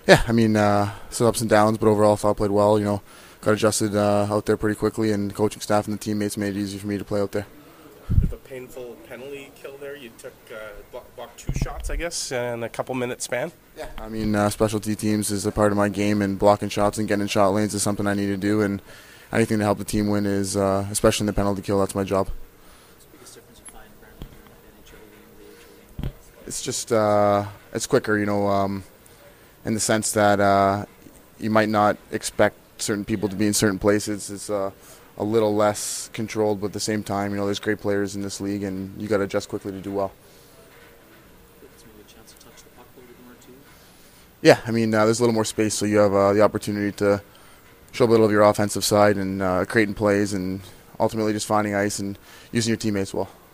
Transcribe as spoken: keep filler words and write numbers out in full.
Yeah, I mean, uh, some ups and downs, but overall, I thought I played well. You know, got adjusted uh, out there pretty quickly, and the coaching staff and the teammates made it easy for me to play out there. With a painful penalty kill there, you took uh, block, blocked two shots, I guess, in a couple minute span. Yeah, I mean, uh, specialty teams is a part of my game, and blocking shots and getting in shot lanes is something I need to do, and anything to help the team win is, uh, especially in the penalty kill, that's my job. What's the biggest difference you find Brandon in an N H L game, the A H L game? It's just, uh, it's quicker, you know, um, in the sense that uh, you might not expect certain people to be in certain places. It's uh, a little less controlled, but at the same time, you know, there's great players in this league, and you got to adjust quickly to do well. It's maybe a chance to touch the puck a little bit more too. Yeah, I mean, uh, there's a little more space, so you have uh, the opportunity to show a little of your offensive side and uh, creating plays and ultimately just finding ice and using your teammates well.